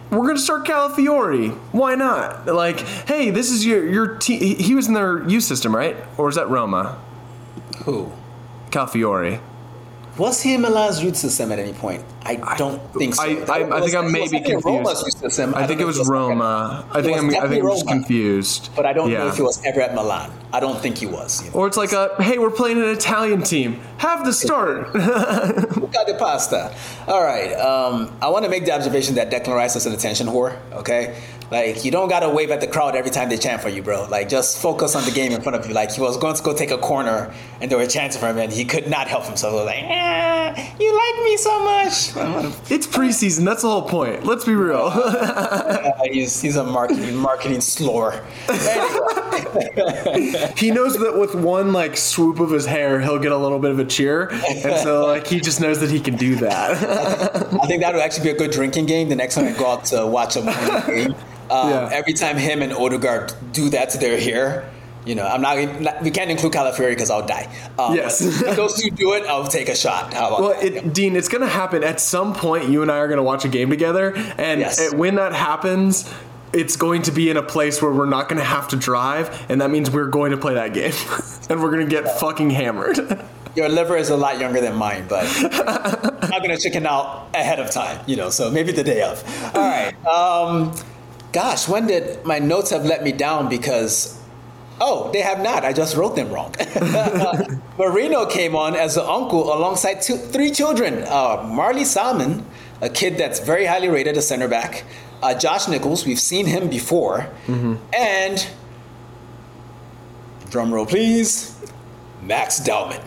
we're gonna start Calafiore. Why not? Like, hey, this is your your team. He was in their youth system, right? Or is that Roma? Who? Calafiore. Was he in Milan's youth system at any point? I don't think so. I, I, I think I'm maybe confused. I, I think it was Roma. I think I'm. I think I'm just confused. But I don't yeah. know if he was ever at Milan. I don't think he was. You know? Or it's like a, hey, we're playing an Italian team. Have the start. Got the pasta. All right. Um, I want to make the observation that Declan Rice is an attention whore. Okay. Like, you don't got to wave at the crowd every time they chant for you, bro. Like, just focus on the game in front of you. Like, he was going to go take a corner, and they were chanting for him, and he could not help himself. He was like, eh, you like me so much. It's preseason. That's the whole point. Let's be real. uh, he's, he's a marketing marketing slore. Anyway. He knows that with one, like, swoop of his hair, he'll get a little bit of a cheer. And so, like, he just knows that he can do that. I think that would actually be a good drinking game the next time I go out to watch a game. Um, yeah. Every time him and Odegaard do that to their hair, you know, I'm not, not we can't include Calafiore because I'll die. Um, yes. If those two do it, I'll take a shot. How about well, that? It, Dean, it's going to happen at some point. You and I are going to watch a game together. And yes. it, when that happens, it's going to be in a place where we're not going to have to drive. And that means we're going to play that game. And we're going to get fucking hammered. Your liver is a lot younger than mine, but I'm not going to chicken out ahead of time, you know, so maybe the day of. All right. Um, Gosh, when did my notes have let me down? Because, oh, they have not. I just wrote them wrong. Marino came on as the uncle alongside two, three children. Uh, Marley Salmon, a kid that's very highly rated, a center back. Uh, Josh Nichols, we've seen him before. Mm-hmm. And, drum roll please, Max Dowman.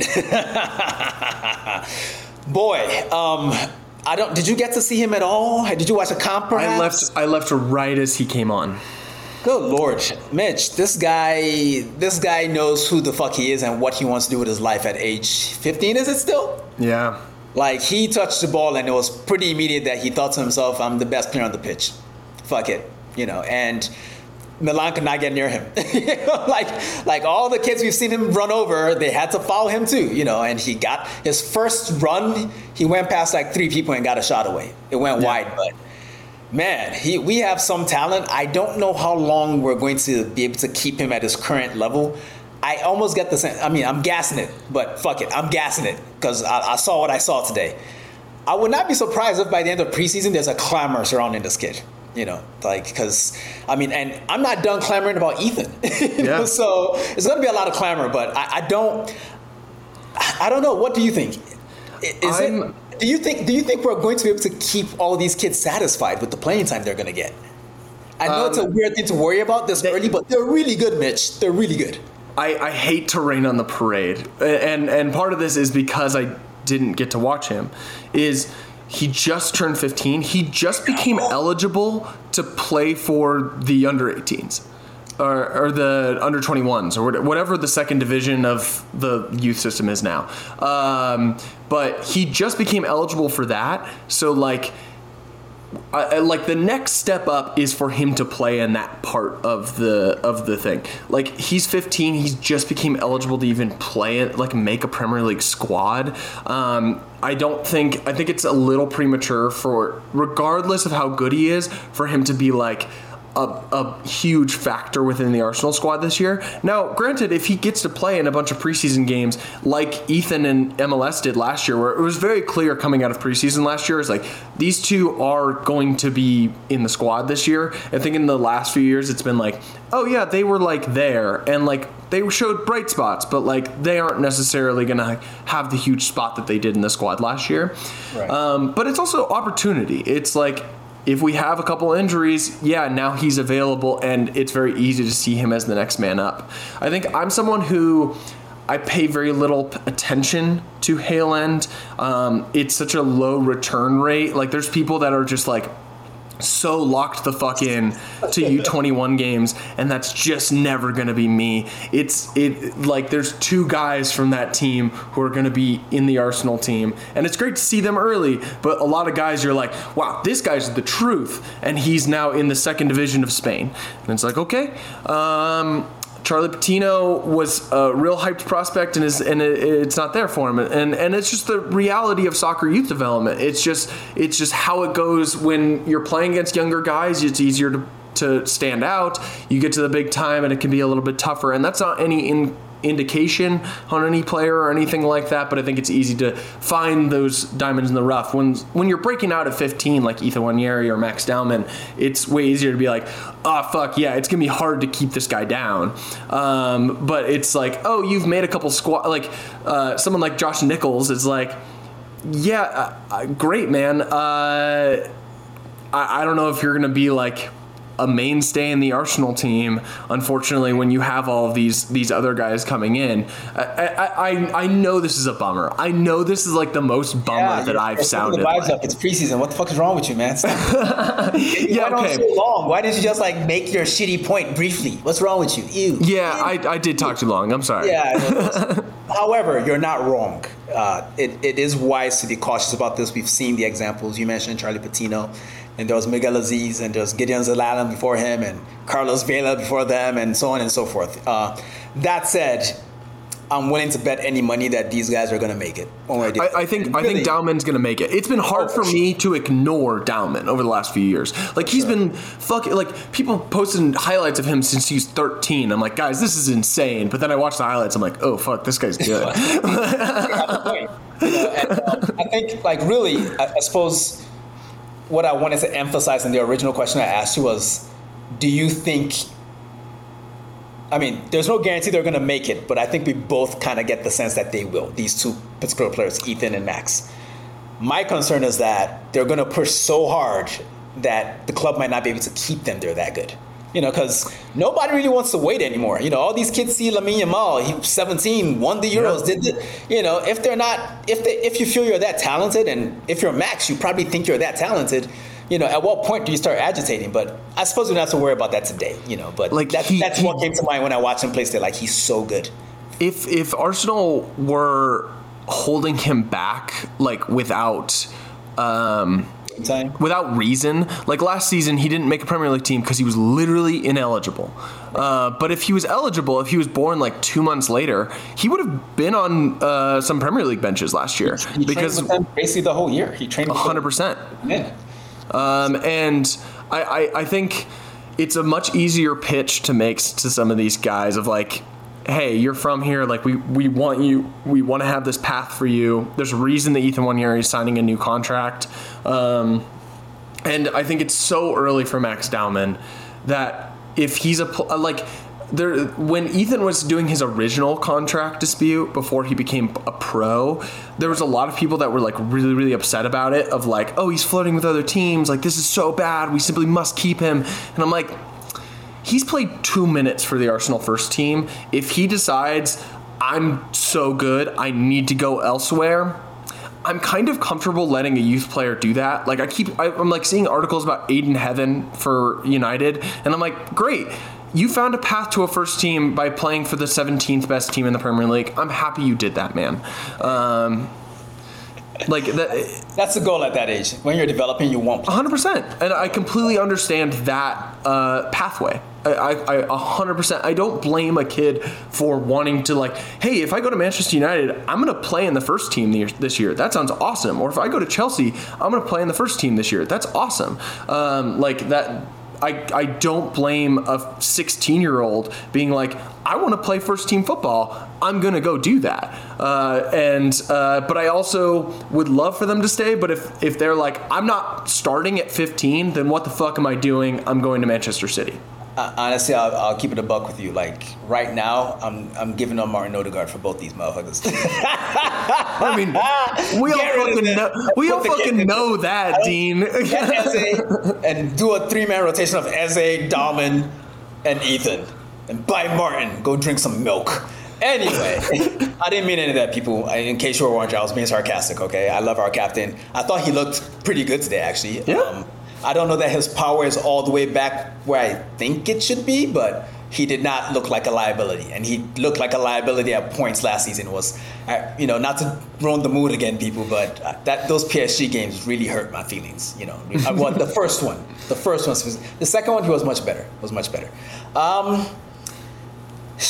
Boy, um... I don't. Did you get to see him at all? Did you watch a comp? Perhaps? I left. I left right as he came on. Good Lord, Mitch! This guy. This guy knows who the fuck he is and what he wants to do with his life at age fifteen. Is it still? Yeah. Like, he touched the ball and it was pretty immediate that he thought to himself, "I'm the best player on the pitch. Fuck it," you know. And Milan could not get near him. like, like all the kids we've seen him run over, they had to follow him too, you know. And he got his first run. He went past like three people and got a shot away. It went yeah. wide, but man, he we have some talent. I don't know how long we're going to be able to keep him at his current level. I almost get the sense. I mean, I'm gassing it, but fuck it, I'm gassing it because I, I saw what I saw today. I would not be surprised if by the end of preseason there's a clamor surrounding this kid. You know, like, because, I mean, and I'm not done clamoring about Ethan. you know? Yeah. So it's going to be a lot of clamor, but I, I don't, I don't know. What do you think? Is I'm, it, do you think, do you think we're going to be able to keep all these kids satisfied with the playing time they're going to get? I know um, it's a weird thing to worry about this they, early, but they're really good, Mitch. They're really good. I, I hate to rain on the parade. And, and part of this is because I didn't get to watch him, is he just turned fifteen. He just became eligible to play for the under eighteens or, or the under twenty-ones or whatever the second division of the youth system is now. Um, but he just became eligible for that. So, like, I, like the next step up is for him to play in that part of the of the thing. Like, he's fifteen, he's just became eligible to even play it, like make a Premier League squad. Um, I don't think I think it's a little premature for, regardless of how good he is, for him to be like a, a huge factor within the Arsenal squad this year. Now, granted, if he gets to play in a bunch of preseason games like Ethan and M L S did last year, where it was very clear coming out of preseason last year, is like these two are going to be in the squad this year. I think in the last few years, it's been like, oh yeah, they were like there, and like they showed bright spots, but like they aren't necessarily going to have the huge spot that they did in the squad last year. Right. Um, but it's also opportunity. It's like, if we have a couple injuries, yeah, now he's available, and it's very easy to see him as the next man up. I think I'm someone who I pay very little attention to Hale End. Um, it's such a low return rate. Like, there's people that are just like so locked the fuck in to U twenty-one games, and that's just never gonna be me. It's it like there's two guys from that team who are gonna be in the Arsenal team, and it's great to see them early, but a lot of guys you're like, wow, this guy's the truth, and he's now in the second division of Spain, and it's like, okay, um Charlie Patino was a real hyped prospect, and is and it, it's not there for him. And and it's just the reality of soccer youth development. It's just it's just how it goes when you're playing against younger guys. It's easier to to stand out. You get to the big time, and it can be a little bit tougher. And that's not any in. indication on any player or anything like that, but I think it's easy to find those diamonds in the rough. When when you're breaking out at fifteen, like Ethan Wanyeri or Max Dowman, it's way easier to be like, oh, fuck, yeah, it's going to be hard to keep this guy down. Um, but it's like, oh, you've made a couple squad, like uh, someone like Josh Nichols is like, yeah, uh, uh, great, man. Uh, I, I don't know if you're going to be like a mainstay in the Arsenal team, unfortunately, when you have all of these these other guys coming in. I I, I know this is a bummer. I know this is like the most bummer yeah, that I've sounded. The vibes like. up. It's preseason. What the fuck is wrong with you, man? yeah, Why okay. so long? Why didn't you just like make your shitty point briefly? What's wrong with you? Ew. Yeah, I, I did talk too long. I'm sorry. Yeah. However, you're not wrong. Uh, it, it is wise to be cautious about this. We've seen the examples. You mentioned Charlie Patino. And there was Miguel Aziz, and there was Gideon Zelalem before him, and Carlos Vela before them, and so on and so forth. Uh, that said, I'm willing to bet any money that these guys are going to make it. I, I think really, I think Dowman's going to make it. It's been hard oh, for sure. me to ignore Dowman over the last few years. Like he's sure. been fucking like people posting highlights of him since he's thirteen. I'm like, guys, this is insane. But then I watch the highlights. I'm like, oh fuck, this guy's good. you know, and, um, I think like really, I, I suppose. What I wanted to emphasize in the original question I asked you was, do you think, I mean, there's no guarantee they're going to make it, but I think we both kind of get the sense that they will, these two particular players, Ethan and Max. My concern is that they're going to push so hard that the club might not be able to keep them there that good. You know, because nobody really wants to wait anymore. You know, all these kids see Lamine Yamal, he was seventeen, won the Euros, yeah. did the, you know, if they're not, if they, if you feel you're that talented, and if you're Max, you probably think you're that talented, you know, at what point do you start agitating? But I suppose we don't have to worry about that today, you know, but like that, he, that's he, what came to mind when I watched him play today. Like, he's so good. If If Arsenal were holding him back, like, without... Um, Time. Without reason, like last season, he didn't make a Premier League team because he was literally ineligible. Uh, but if he was eligible, if he was born like two months later, he would have been on uh, some Premier League benches last year. He, he because trained with them basically the whole year. He trained one hundred percent. Yeah. Um, and I, I, I think it's a much easier pitch to make to some of these guys of like, hey, you're from here. Like we, we want you. We want to have this path for you. There's a reason that Ethan Wanyeri is signing a new contract, um, and I think it's so early for Max Dowman that if he's a like there when Ethan was doing his original contract dispute before he became a pro, there was a lot of people that were like really really upset about it. Of like, oh, he's flirting with other teams. Like this is so bad. We simply must keep him. And I'm like. He's played two minutes for the Arsenal first team. If he decides, I'm so good, I need to go elsewhere, I'm kind of comfortable letting a youth player do that. Like I keep, I'm like seeing articles about Aiden Heaven for United, and I'm like, great. You found a path to a first team by playing for the seventeenth best team in the Premier League. I'm happy you did that, man. Um, Like that, that's the goal at that age. When you're developing, you won't. one hundred percent, and I completely understand that uh, pathway. I, I, I one hundred percent. I don't blame a kid for wanting to like, hey, if I go to Manchester United, I'm going to play in the first team this year. That sounds awesome. Or if I go to Chelsea, I'm going to play in the first team this year. That's awesome. Um, like that. I, I don't blame a sixteen-year-old being like, I want to play first-team football. I'm going to go do that. Uh, and uh, but I also would love for them to stay. But if, if they're like, I'm not starting at fifteen, then what the fuck am I doing? I'm going to Manchester City. Uh, honestly, I'll, I'll keep it a buck with you. Like right now, I'm I'm giving up Martin Odegaard for both these motherfuckers. I mean, we all fucking know, we all fucking know that, Dean. Get Eze and do a three-man rotation of Eze, Dallman, and Ethan, and buy Martin. Go drink some milk. Anyway, I didn't mean any of that, people. In case you were wondering, I was being sarcastic. Okay, I love our captain. I thought he looked pretty good today, actually. Yeah. Um, I don't know that his power is all the way back where I think it should be, but he did not look like a liability. And he looked like a liability at points last season. Was, uh, you know, not to ruin the mood again, people, but uh, that those P S G games really hurt my feelings. You know, I, well, the first one, the first one, was, the second one, he was much better. Was much better. Um,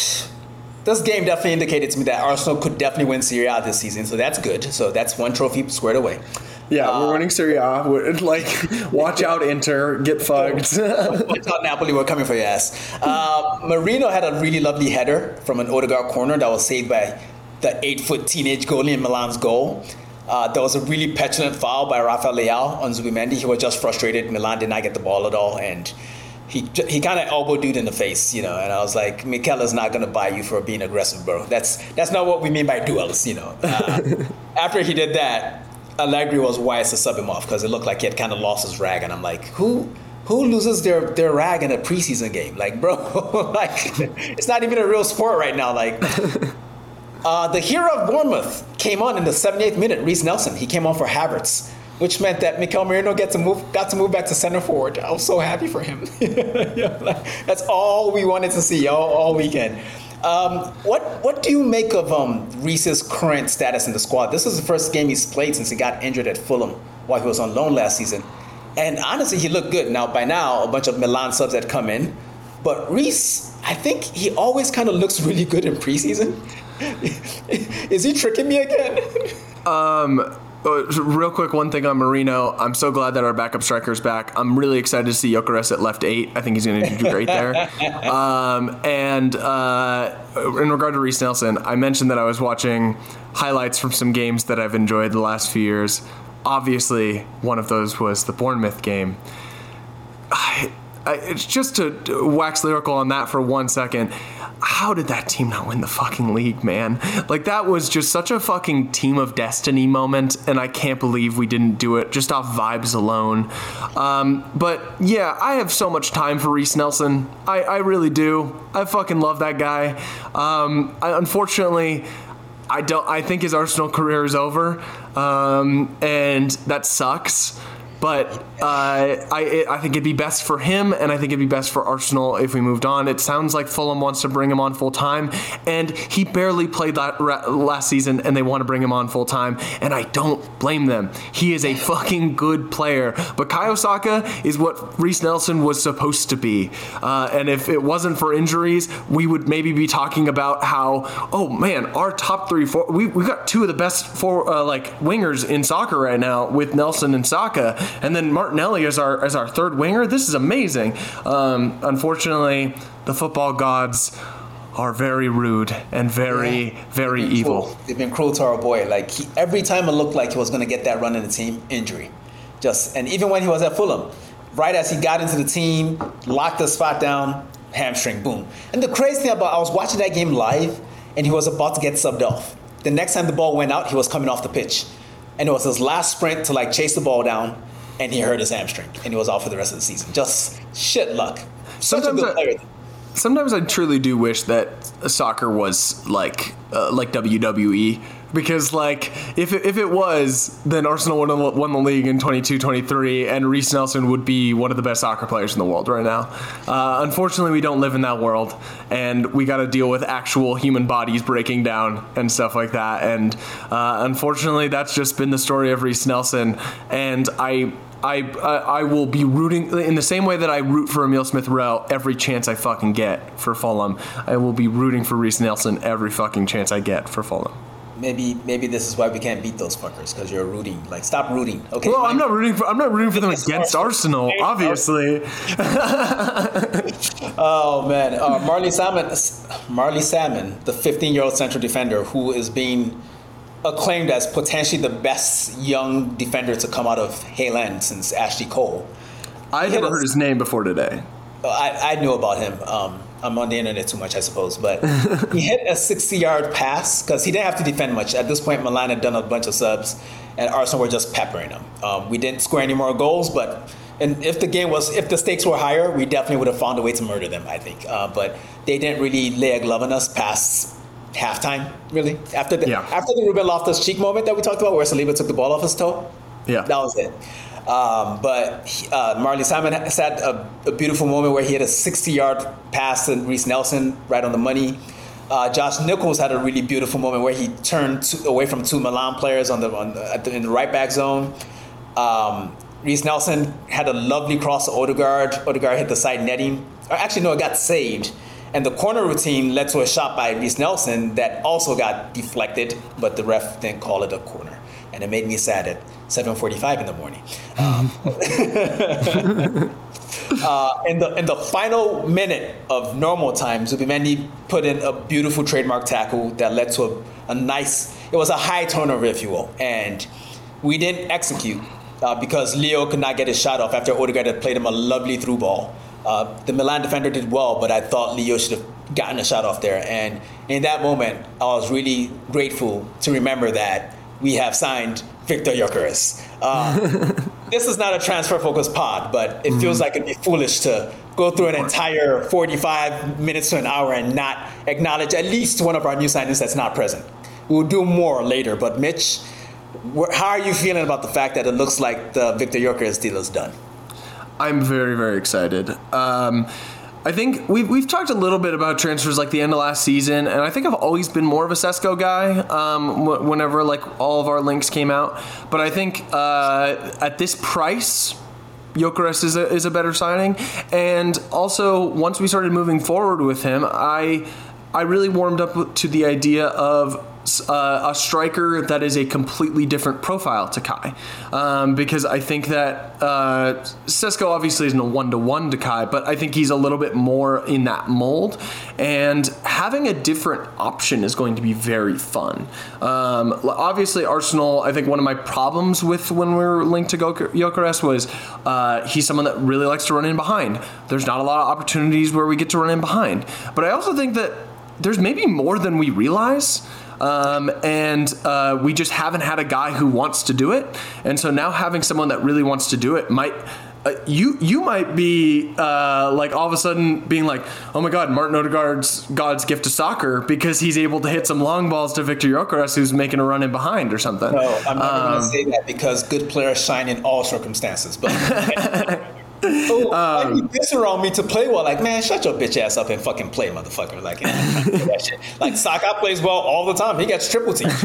this game definitely indicated to me that Arsenal could definitely win Serie A this season, so that's good. So that's one trophy squared away. Yeah, uh, we're winning Serie A. We're, like, watch out, Inter, get fucked. Watch out, Napoli, we're coming for your ass. Uh, Marino had a really lovely header from an Odegaard corner that was saved by the eight-foot teenage goalie in Milan's goal. Uh, there was a really petulant foul by Rafael Leao on Zubimendi. He was just frustrated. Milan did not get the ball at all, and he he kind of elbowed dude in the face, you know. And I was like, Mikel is not going to buy you for being aggressive, bro. That's that's not what we mean by duels, you know. Uh, after he did that, Allegri was wise to sub him off because it looked like he had kind of lost his rag. And I'm like, who who loses their, their rag in a preseason game? Like, bro, like it's not even a real sport right now. Like. Uh, the hero of Bournemouth came on in the seventy-eighth minute, Reece Nelson. He came on for Havertz, which meant that Mikel Merino got to move got to move back to center forward. I was so happy for him. Yeah, like, that's all we wanted to see all, all weekend. Um, what what do you make of um, Reece's current status in the squad? This is the first game he's played since he got injured at Fulham while he was on loan last season. And honestly, he looked good. Now, by now, a bunch of Milan subs had come in. But Reece, I think he always kind of looks really good in preseason. Is he tricking me again? um, real quick, one thing on Marino. I'm so glad that our backup striker's back. I'm really excited to see Gyökeres at left eight. I think he's going to do great there. um, and uh, in regard to Reece Nelson, I mentioned that I was watching highlights from some games that I've enjoyed the last few years. Obviously, one of those was the Bournemouth game. I, I, it's just to wax lyrical on that for one second. How did that team not win the fucking league, man? Like, that was just such a fucking team of destiny moment, and I can't believe we didn't do it just off vibes alone. Um, but, yeah, I have so much time for Reece Nelson. I, I really do. I fucking love that guy. Um, I, unfortunately... I don't. I think his Arsenal career is over, um, and that sucks. But uh, I I think it'd be best for him, and I think it'd be best for Arsenal if we moved on. It sounds like Fulham wants to bring him on full time, and he barely played that last season, and they want to bring him on full time, and I don't blame them. He is a fucking good player, but Bukayo Saka is what Reece Nelson was supposed to be, uh, and if it wasn't for injuries, we would maybe be talking about how, oh man, our top three, four, we we got two of the best four uh, like wingers in soccer right now with Nelson and Saka. And then Martinelli as our as our third winger. This is amazing. Um, unfortunately, the football gods are very rude and very, yeah. very They've evil. Cruel. They've been cruel to our boy. Like he, every time it looked like he was going to get that run in the team, injury. Just and even when he was at Fulham, right as he got into the team, locked the spot down, hamstring, boom. And the crazy thing about I was watching that game live, and he was about to get subbed off. The next time the ball went out, he was coming off the pitch, and it was his last sprint to like chase the ball down. And he hurt his hamstring, and he was out for the rest of the season. Just shit luck. Such sometimes a good player. I, sometimes I truly do wish that soccer was like uh, like W W E. Because, like, if it, if it was, then Arsenal would have won the league in twenty-two twenty-three, and Reece Nelson would be one of the best soccer players in the world right now. Uh, unfortunately, we don't live in that world, and we got to deal with actual human bodies breaking down and stuff like that. And uh, unfortunately, that's just been the story of Reece Nelson. And I... I I will be rooting in the same way that I root for Emile Smith-Rowe every chance I fucking get for Fulham. I will be rooting for Reece Nelson every fucking chance I get for Fulham. Maybe maybe this is why we can't beat those fuckers, because you're rooting. Like, stop rooting. Okay. Well, I'm not rooting for I'm not rooting for them against Arsenal, obviously. Oh man, uh, Marley Salmon, Marley Salmon, the fifteen-year-old central defender who is being acclaimed as potentially the best young defender to come out of Haaland since Ashley Cole. I never heard his name before today. I, I knew about him. Um, I'm on the internet too much, I suppose. But he hit a sixty-yard pass because he didn't have to defend much. At this point, Milan had done a bunch of subs, and Arsenal were just peppering him. Um, we didn't score any more goals, but and if the game was, if the stakes were higher, we definitely would have found a way to murder them, I think. Uh, but they didn't really lay a glove on us past halftime, really. After the yeah. after the Ruben Loftus-Cheek moment that we talked about, where Saliba took the ball off his toe, yeah, that was it. Um, but uh, Marley Simon has had a, a beautiful moment where he had a sixty-yard pass to Reece Nelson right on the money. Uh, Josh Nichols had a really beautiful moment where he turned to, away from two Milan players on the, on the, at the in the right back zone. Um, Reece Nelson had a lovely cross to Odegaard. Odegaard hit the side netting. Or actually, no, it got saved. And the corner routine led to a shot by Reese Nelson that also got deflected, but the ref didn't call it a corner. And it made me sad at seven forty-five in the morning. Um, uh, in, the, in the final minute of normal time, Zubimendi put in a beautiful trademark tackle that led to a, a nice, it was a high turnover, if you will. And we didn't execute uh, because Leo could not get his shot off after Odegaard had played him a lovely through ball. Uh, the Milan defender did well, but I thought Leo should have gotten a shot off there. And in that moment, I was really grateful to remember that we have signed Victor Gyökeres. Uh, this is not a transfer-focused pod, but it feels like it'd be foolish to go through an entire forty-five minutes to an hour and not acknowledge at least one of our new signings that's not present. We'll do more later, but Mitch, how are you feeling about the fact that it looks like the Victor Gyökeres deal is done? I'm very, very excited. Um, I think we've, we've talked a little bit about transfers like the end of last season, and I think I've always been more of a Sesko guy um, w- whenever like all of our links came out. But I think uh, at this price, Gyökeres is a, is a better signing. And also, once we started moving forward with him, I I really warmed up to the idea of Uh, a striker that is a completely different profile to Kai, um, because I think that uh, Sesko obviously isn't a one-to-one to Kai, but I think he's a little bit more in that mold, and having a different option is going to be very fun. Um, obviously, Arsenal, I think one of my problems with when we were linked to Gyökeres was uh, he's someone that really likes to run in behind. There's not a lot of opportunities where we get to run in behind, but I also think that there's maybe more than we realize. Um, and uh, we just haven't had a guy who wants to do it. And so now having someone that really wants to do it might, uh, you you might be uh, like all of a sudden being like, oh my God, Martin Odegaard's God's gift to soccer because he's able to hit some long balls to Victor Gyökeres who's making a run in behind or something. No, I'm not um, going to say that because good players shine in all circumstances. But oh, um, why you diss around me to play well? Like, man, shut your bitch ass up and fucking play, motherfucker. Like, that shit. Like, Saka plays well all the time. He gets triple team.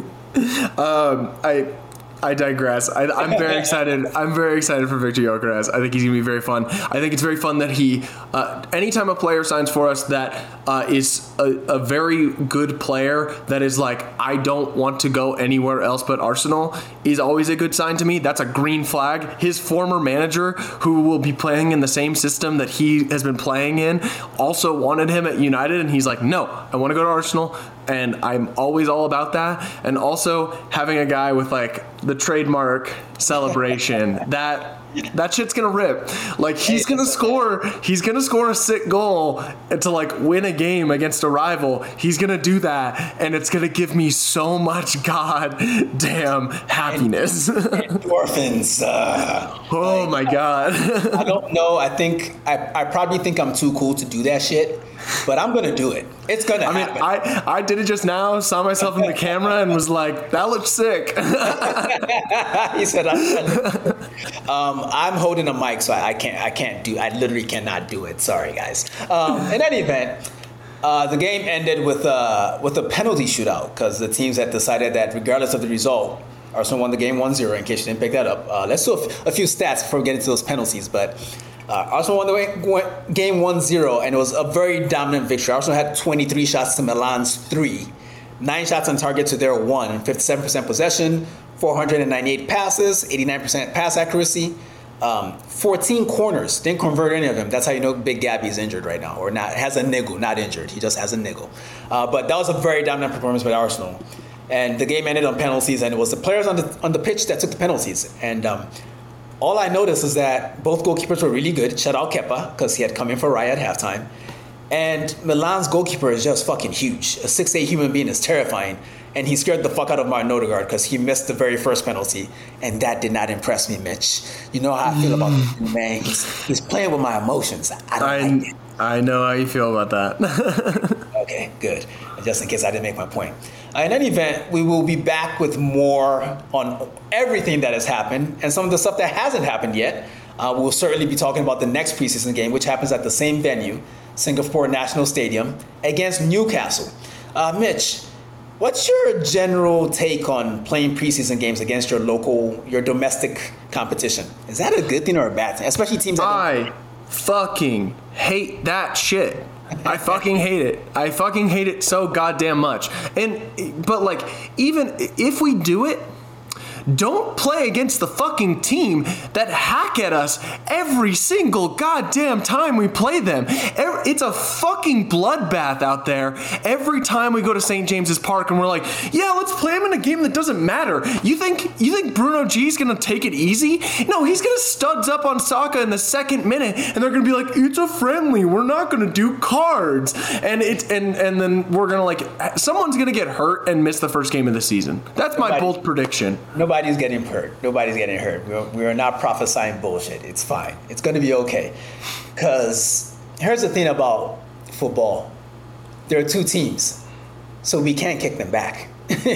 um, I. I digress. I, I'm very excited. I'm very excited for Victor Gyökeres. I think he's going to be very fun. I think it's very fun that he, uh, anytime a player signs for us that uh, is a, a very good player that is like, I don't want to go anywhere else but Arsenal, is always a good sign to me. That's a green flag. His former manager, who will be playing in the same system that he has been playing in, also wanted him at United, and he's like, no, I want to go to Arsenal. And I'm always all about that. And also having a guy with like the trademark celebration, that that shit's gonna rip. Like he's gonna score, he's gonna score a sick goal to like win a game against a rival. He's gonna do that, and it's gonna give me so much goddamn happiness. Endorphins. Uh, oh my God. I don't know. I think I, I probably think I'm too cool to do that shit. But I'm going to do it. It's going to I happen. mean, I, I did it just now, saw myself in the camera and was like, that looks sick. He said, I'm, um, I'm holding a mic, so I, I can't I can't do I literally cannot do it. Sorry, guys. Um, in any event, uh, the game ended with, uh, with a penalty shootout because the teams had decided that regardless of the result, Arsenal won the game one zero, in case you didn't pick that up. Uh, let's do a, f- a few stats before we get into those penalties. But uh, Arsenal won the way, game one zero, and it was a very dominant victory. Arsenal had twenty-three shots to Milan's three. Nine shots on target to their one. fifty-seven percent possession, four hundred ninety-eight passes, eighty-nine percent pass accuracy. Um, fourteen corners, didn't convert any of them. That's how you know Big Gabby is injured right now, or not has a niggle, not injured. He just has a niggle. Uh, but that was a very dominant performance by Arsenal. And the game ended on penalties, and it was the players on the on the pitch that took the penalties. And um, all I noticed is that both goalkeepers were really good. Shout out Kepa, because he had come in for Raya at halftime. And Milan's goalkeeper is just fucking huge. A six foot eight human being is terrifying. And he scared the fuck out of Martin Odegaard because he missed the very first penalty. And that did not impress me, Mitch. You know how I feel about this man. He's, he's playing with my emotions. I don't I, like it. I know how you feel about that. Okay, good. Just in case I didn't make my point. Uh, in any event, we will be back with more on everything that has happened and some of the stuff that hasn't happened yet. Uh, we'll certainly be talking about the next preseason game, which happens at the same venue, Singapore National Stadium, against Newcastle. Uh, Mitch, what's your general take on playing preseason games against your local, your domestic competition? Is that a good thing or a bad thing? Especially teams that I fucking hate that shit. I fucking hate it. I fucking hate it so goddamn much. And but like, even if we do it, don't play against the fucking team that hack at us every single goddamn time we play them. It's a fucking bloodbath out there every time we go to Saint James's Park and we're like, yeah, let's play him in a game that doesn't matter. You think you think Bruno G's gonna take it easy? No, he's gonna studs up on Saka in the second minute and they're gonna be like, it's a friendly, we're not gonna do cards. And it and and then we're gonna like, someone's gonna get hurt and miss the first game of the season. That's my Nobody. bold prediction. Nobody Nobody's getting hurt. Nobody's getting hurt. We're, we're not prophesying bullshit. It's fine. It's going to be okay. Because here's the thing about football. There are two teams. So we can't kick them back.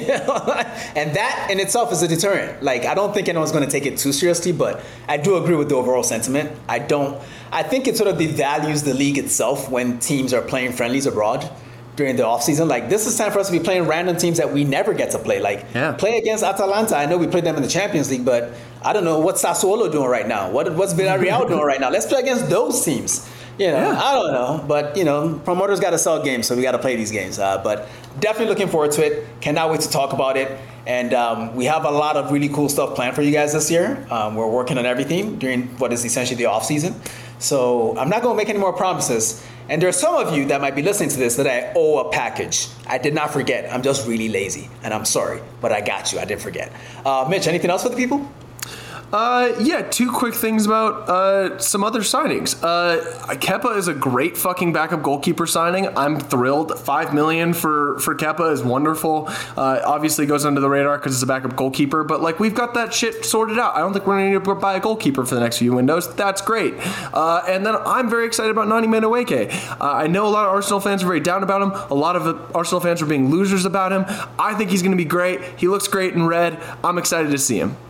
And that in itself is a deterrent. Like, I don't think anyone's going to take it too seriously, but I do agree with the overall sentiment. I don't. I think it sort of devalues the league itself when teams are playing friendlies abroad during the offseason. Like, this is time for us to be playing random teams that we never get to play. Like, yeah. Play against Atalanta. I know we played them in the Champions League, but I don't know what's Sassuolo doing right now. What what's Villarreal doing right now? Let's play against those teams. You know, yeah. I don't know, but you know, promoters got to sell games, so we got to play these games. Uh, but definitely looking forward to it. Cannot wait to talk about it. And um, we have a lot of really cool stuff planned for you guys this year. Um, we're working on everything during what is essentially the off season. So I'm not going to make any more promises. And there are some of you that might be listening to this that I owe a package. I did not forget. I'm just really lazy, and I'm sorry, but I got you. I didn't forget. Uh, Mitch, anything else for the people? Uh, yeah, two quick things about uh, some other signings. Uh, Kepa is a great fucking backup goalkeeper signing. I'm thrilled. Five million for for Kepa is wonderful. Uh, obviously goes under the radar because it's a backup goalkeeper, but like we've got that shit sorted out. I don't think we're going to need to buy a goalkeeper for the next few windows. That's great. Uh, and then I'm very excited about Nani Madueke. Uh, I know a lot of Arsenal fans are very down about him. A lot of the Arsenal fans are being losers about him. I think he's going to be great. He looks great in red. I'm excited to see him.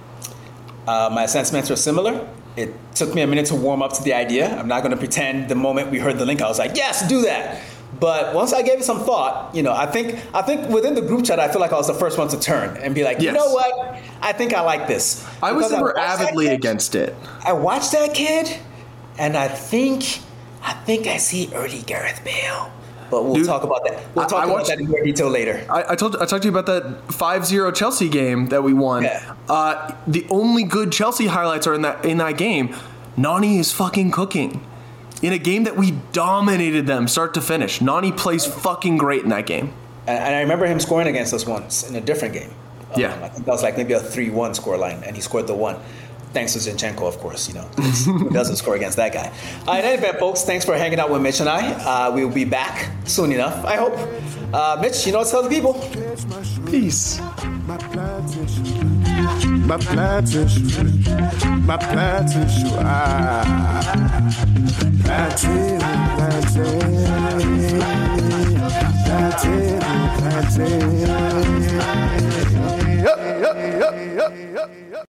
Uh, my sentiments are similar. It took me a minute to warm up to the idea. I'm not going to pretend the moment we heard the link, I was like, yes, do that. But once I gave it some thought, you know, I think I think within the group chat, I feel like I was the first one to turn and be like, yes. You know what? I think I like this. I was never avidly against it. I watched that kid, and I think, I think I see early Gareth Bale. But we'll Dude, talk about that. We'll talk I, I about watched, that in more detail later. I, I told I talked to you about that five zero Chelsea game that we won. Yeah. Uh, the only good Chelsea highlights are in that in that game. Nani is fucking cooking. In a game that we dominated them start to finish. Nani plays fucking great in that game. And, and I remember him scoring against us once in a different game. Um, yeah. I think that was like maybe a three one scoreline, and he scored the one. Thanks to Zinchenko, of course, you know, who doesn't score against that guy. Uh, in any event, folks, thanks for hanging out with Mitch and I. Uh, we'll be back soon enough, I hope. Uh, Mitch, you know what to tell the people? Peace. My plantation, my plantation, my plantation, ah, plantation, plantation, plantation, plantation. Yup, yup, yup, yup, yup, yup.